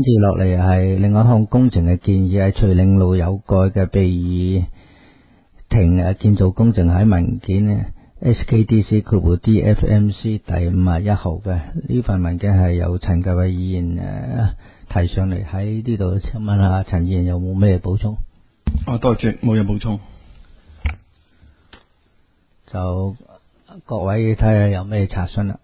跟住落嚟係另外一項工程嘅建議，係徐嶺路有蓋嘅避雨亭建造工程喺文件 SKDC-DFMC 第51號嘅。呢份文件係由陳繼偉議員提上嚟喺呢度，請問下陳議員有冇咩補充？ 多謝，冇嘢補充。 就各位睇下有咩查詢啦。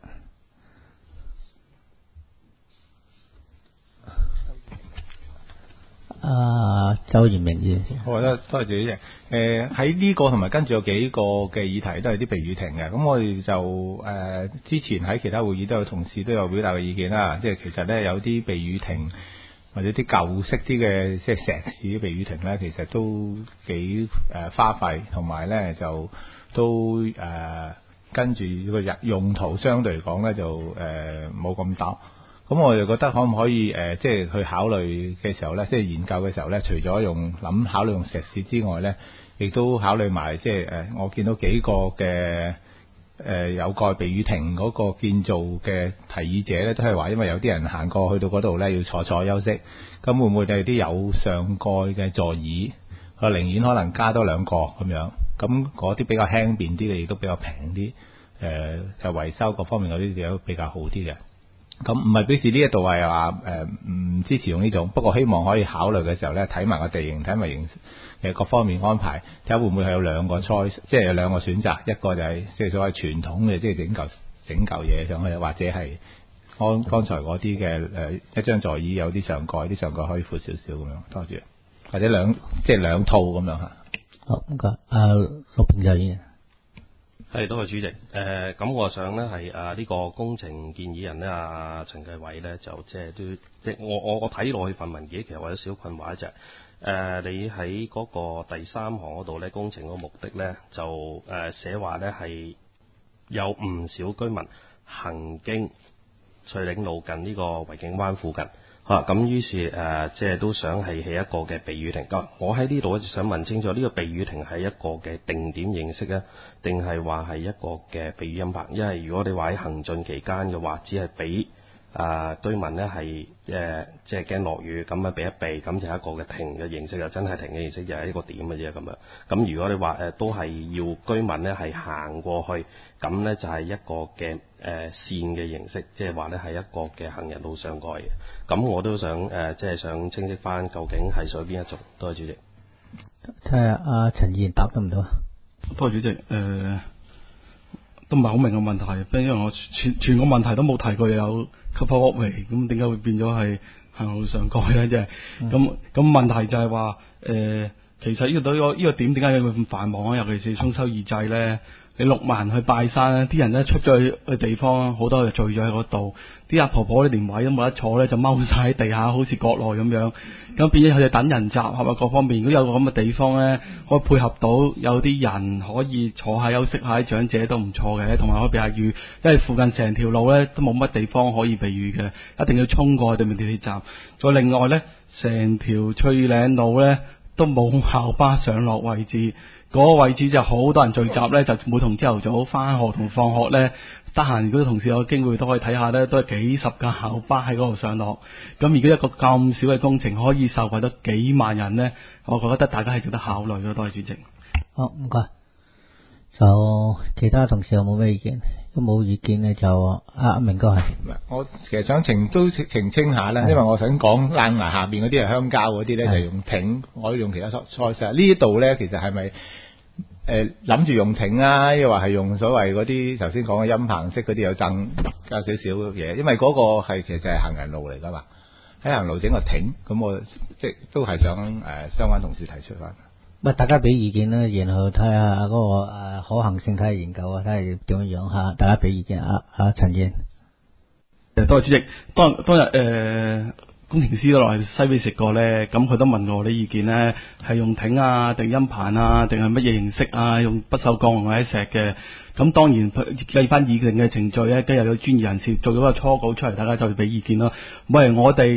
周延明議員先。 好啊，多謝主席。喺呢個同埋跟住有幾個嘅議題都係啲避雨亭嘅，咁我哋就之前喺其他會議都有同事都有表達嘅意見啦，即係其實咧有啲避雨亭或者啲舊式啲嘅即係石屎避雨亭咧，其實都幾花費，同埋咧就都跟住個用途相對嚟講咧就冇咁多。咁我就覺得可唔可以即係去考慮嘅時候咧，即係研究嘅時候咧，除咗考慮用石屎之外咧，亦都考慮埋即係我見到幾個嘅有蓋避雨亭嗰個建造嘅提議者咧，都係話因為有啲人行過去到嗰度咧要坐休息，咁會唔會係啲有上蓋嘅座椅，佢寧願可能加多2個咁樣，咁嗰啲比較輕便啲嘅，亦都比較平啲，就維修各方面嗰啲都比較好啲嘅。咁唔係表示呢一度係話唔支持用呢種，不過希望可以考慮嘅時候咧，睇埋個地形，睇埋各方面安排，睇下會唔會係有2個 choice，即係有2個選擇，一個就係即係所謂傳統嘅，即係整嚿嘢上去，或者係剛才嗰啲嘅一張座椅有啲上蓋，啲上蓋可以闊少少咁樣，多謝，或者即係2套咁樣嚇。 好，唔該，陸平就議員。 係，多謝主席。咁我想咧係呢個工程建議人咧陳繼偉咧就即係都即係我睇落去份文件，其實我有少困惑就係你喺嗰個第3行嗰度咧，工程個目的咧就寫話咧係有唔少居民行經翠嶺路近呢個維景灣附近。咁於是即係都想係起一個嘅避雨亭。我喺呢度咧就想問清楚，呢個避雨亭係一個嘅定點形式啊，定係話係一個嘅避雨陰棚？因為如果你話喺行進期間嘅話，只係俾居民咧係即係驚落雨咁避一避，咁就係一個嘅停嘅形式啊，真係停嘅形式就係一個點嘅啫咁樣。咁如果你話都係要居民咧係行過去，咁咧就係一個嘅線嘅形式，即係話咧係一個嘅行人路上蓋嘅。咁我都想即係想清晰翻究竟係屬於邊一種。多謝主席。 睇下阿陳議員答得唔到啊？ 多謝主席。都唔係好明個問題，因為我全個問題都冇提過有 cover walkway， 咁點解會變咗係行路上蓋咧？即係咁問題就係話其實呢個點點解會咁繁忙啊？尤其是中秋二祭咧，你6萬人去拜山咧，啲人咧出咗去地方，好多就聚咗喺嗰度，啲阿婆婆咧連位都冇得坐咧，就踎晒喺地下，好似國內咁樣。咁變咗佢哋等人集合啊，各方面如果有個咁嘅地方咧，可以配合到有啲人可以坐下休息下，啲長者都唔錯嘅，同埋可以避下雨，因為附近成條路咧都冇乜地方可以避雨嘅，一定要衝過去對面地鐵站。再另外咧，成條翠嶺路咧都冇校巴上落位置，嗰個位置就好多人聚集咧，就每同朝頭早返學同放學咧，得閒如果同事有機會都可以睇下咧，都係幾十架校巴喺嗰度上落。咁如果一個咁少嘅工程可以受惠到幾萬人咧，我覺得大家係值得考慮咯。多謝主席。 好，唔該。就其他同事有冇咩意見？都冇意見嘅就明哥係。 我其實想澄清下啦，因為我想講冷崖下邊嗰啲係鄉郊嗰啲咧，就用艇，我用其他菜式。呢度咧其實係咪諗住用艇啊？又話係用所謂嗰啲頭先講嘅陰棚式嗰啲有加少少嘢？因為嗰個係其實係行人路嚟噶嘛，喺行人路整個艇，咁我即係都係想相關同事提出翻。 大家俾意見啦，然後睇下嗰個可行性，睇下研究啊，睇下點樣嚇，大家俾意見陳燕。 多謝主席。當日工程師都落去西尾食過咧，咁佢都問我啲意見咧，係用艇啊，定陰棚啊，定係乜嘢形式啊？用不鏽鋼或者石嘅。咁當然計翻議定嘅程序咧，今日有專業人士做咗個初稿出嚟，大家就俾意見咯。唔係我哋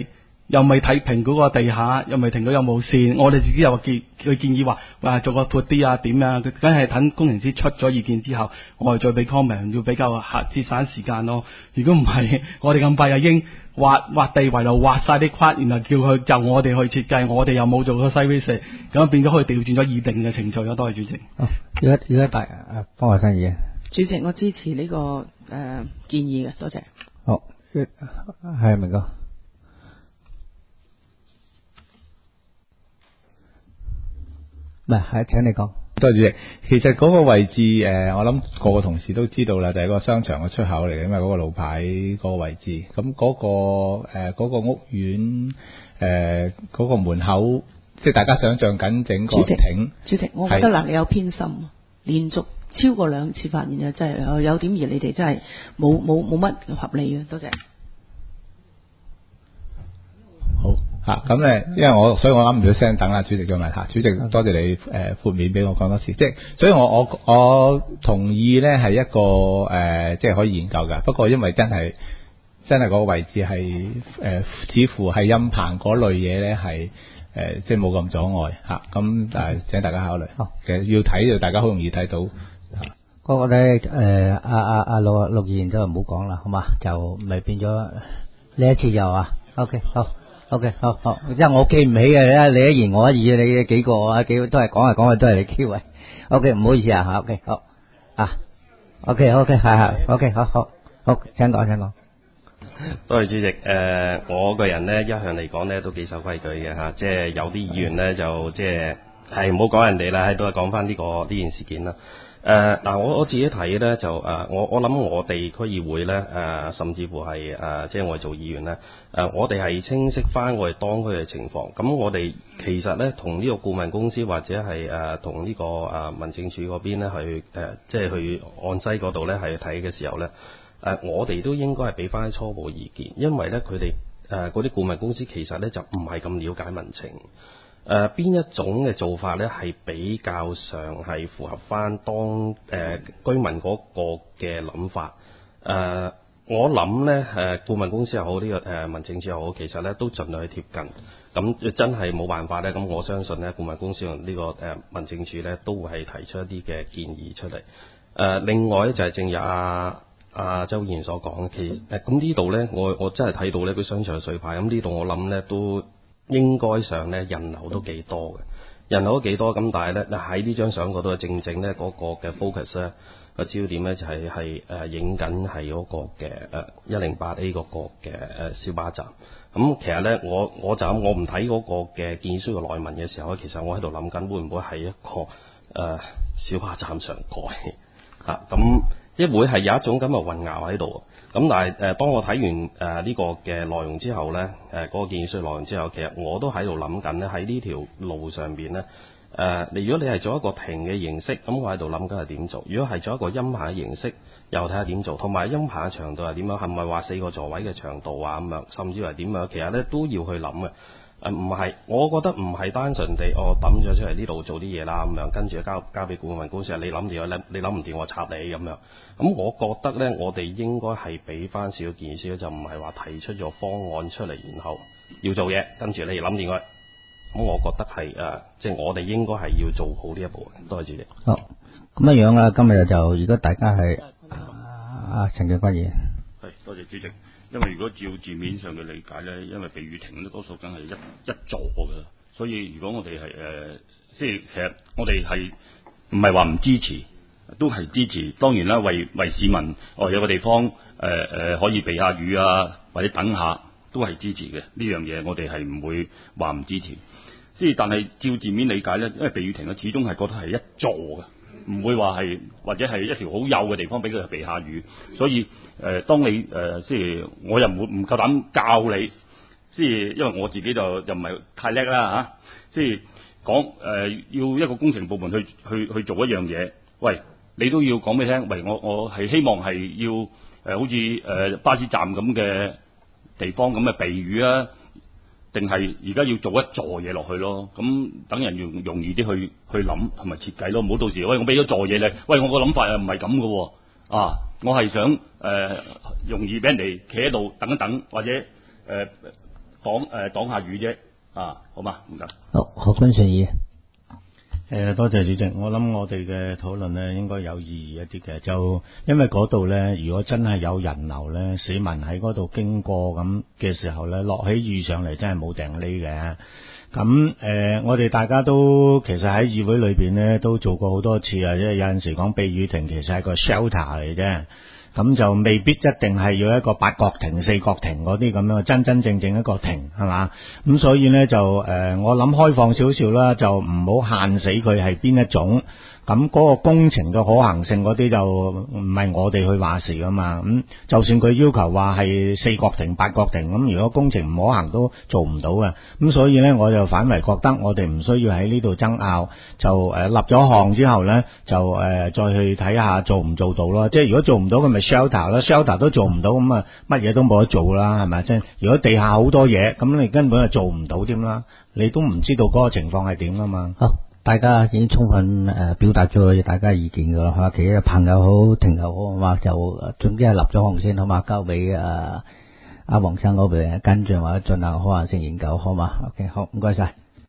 又未睇評估個地下，又未評估有冇線，我哋自己又建議話做個闊啲啊點啊，佢梗係等工程師出咗意見之後，我哋再俾 comment， 要比較節省時間咯。如果唔係，我哋咁快就已經畫地圍度畫晒啲框，然後叫佢就我哋去設計，我哋又冇做個 site visit， 咁變咗佢調轉咗擬定嘅程序咯。多謝主席。 而家大方華生議員， 主席，我支持呢、個建議嘅，多謝。 好，係明哥。唔係，請你講。 多謝主席。其實嗰個位置我諗個個同事都知道啦，就係、個商場嘅出口嚟嘅，因為嗰個路牌嗰個位置。咁嗰、個屋苑嗰、個門口，即係大家想象緊整個亭。 主席，我覺得嗱，你有偏心，連續超過2次發言啊，真係有點而你哋真係冇乜合理嘅，多謝。 好嚇，咁因為所以我啱唔到聲等啦，主席再問下。主席多謝你豁免俾我講多次，即係所以我同意咧係一個即係可以研究㗎。不過因為真係嗰個位置係似乎係陰棚嗰類嘢咧係即係冇咁阻礙嚇。咁請大家考慮。其實要睇就大家好容易睇到。 嗰個咧阿陸議員都唔好講啦，好嘛？就咪變咗呢一次又啊 ，OK 好。OK， 好，因為我記唔起嘅，你一言我一語，你幾個都係講都係你機會。OK， 唔好意思啊，吓 ，OK， 好啊 ，OK， 係 ，OK， 好，請講。 多謝主席。我個人呢，一向嚟講呢都幾守規矩嘅吓，即係有啲議員呢，就即係唔好講人哋啦，都係講翻呢件事件啦。嗱，我自己睇咧就我諗我哋區議會咧甚至乎係即係我哋做議員咧我哋係清晰翻我哋當區嘅情況。咁我哋其實咧同呢個顧問公司或者係同呢個民政處嗰邊咧去即係去按西嗰度咧係睇嘅時候咧我哋都應該係俾翻初步意見，因為咧佢哋嗰啲顧問公司其實咧就唔係咁了解民情。邊一種嘅做法咧係比較上係符合翻當居民嗰個嘅諗法？我諗咧顧問公司又好，呢個民政處又好，其實咧都盡量去貼近。咁真係冇辦法咧，咁我相信咧顧問公司同呢個民政處咧都會係提出一啲嘅建議出嚟。另外咧就係正如阿周議員所講，其實咁呢度咧我真係睇到呢個商場碎牌，咁呢度我諗咧都應該上咧人流都幾多嘅，咁但係咧喺呢張相嗰度正咧嗰個嘅 focus 咧個焦點咧就係影緊係嗰個嘅108A 嗰個嘅小巴站。咁其實咧我唔睇嗰個嘅建議書嘅內文嘅時候咧，其實我喺度諗緊會唔會係一個小巴站上蓋嚇，咁即係會係有一種咁嘅混淆喺度。咁但係當我睇完呢個嘅內容之後咧，嗰個建議書內容之後，其實我都喺度諗緊咧喺呢條路上邊咧，如果你係做一個亭嘅形式，咁我喺度諗緊係點做？如果係做一個陰棚嘅形式，又睇下點做，同埋陰棚嘅長度係點樣？係咪話4個座位嘅長度啊咁樣？甚至係點樣？其實咧都要去諗嘅。唔係，我覺得唔係單純地抌咗出嚟呢度做啲嘢啦咁樣，跟住交俾顧問公司，你諗掂咧，你諗唔掂我插你咁樣。咁我覺得咧，我哋應該係俾翻少少建議，就唔係話提出咗方案出嚟，然後要做嘢，跟住你諗掂佢。咁我覺得係即係我哋應該係要做好呢一步。多謝主席。 好，咁樣啦，今日就如果大家係陳繼輝議員， 係多謝主席。因為如果照字面上嘅理解咧，因為避雨亭咧多數梗係一座嘅，所以如果我哋係即係其實我哋係唔係話唔支持，都係支持。當然啦，為市民有個地方可以避下雨啊，或者等下都係支持嘅。呢樣嘢我哋係唔會話唔支持。即係但係照字面理解咧，因為避雨亭咧始終係覺得係一座嘅。唔會話係或者係一條好幼嘅地方俾佢避下雨，所以當你即係我又唔夠膽教你，即係因為我自己就唔係太叻啦嚇，即係講要一個工程部門去做一樣嘢，喂你都要講俾你聽，喂我係希望係要好似巴士站咁嘅地方咁嘅避雨啊。定係而家要做一座嘢落去咯，咁等人容易啲去諗同埋設計咯，唔好到時喂我俾咗座嘢你，喂我個諗法又唔係咁嘅喎，我係想容易俾人哋企喺度等一等，或者擋下雨啫，好嘛？唔該。 好，何君順議。 多謝主席。我諗我哋嘅討論呢應該有意義一啲嘅，就因為嗰度呢，如果真係有人流呢，市民喺嗰度經過咁嘅時候呢，落起雨上嚟真係冇定匿嘅。咁我哋大家都其實喺議會裏邊呢都做過好多次啊，即係有陣時講避雨亭其實係個 shelter 嚟啫。咁就未必一定係要一個八角亭、四角亭嗰啲咁樣真真正正一個亭係嘛？咁所以呢，就我諗開放少少啦，就唔好限死佢係邊一種。咁嗰個工程嘅可行性嗰啲就唔係我哋去話事噶嘛。咁就算佢要求話係四角亭、八角亭，咁如果工程唔可行都做唔到嘅。咁所以呢，我就反為覺得我哋唔需要喺呢度爭拗，就立咗項之後呢，就再去睇下做唔做到咯。即係如果做唔到，咁咪 shelter 啦 ，shelter 都做唔到，咁啊乜嘢都冇得做啦，係咪？即係如果地下好多嘢，咁你根本就做唔到添啦，你都唔知道嗰個情況係點啊嘛。 好，大家已經充分表達咗大家意見噶啦，係嘛？其實朋友好，停友好，係嘛？就總之係立咗項先，好嘛？交俾阿黃生嗰邊跟進或者進行可行性研究，好嘛？OK， 好，唔該晒。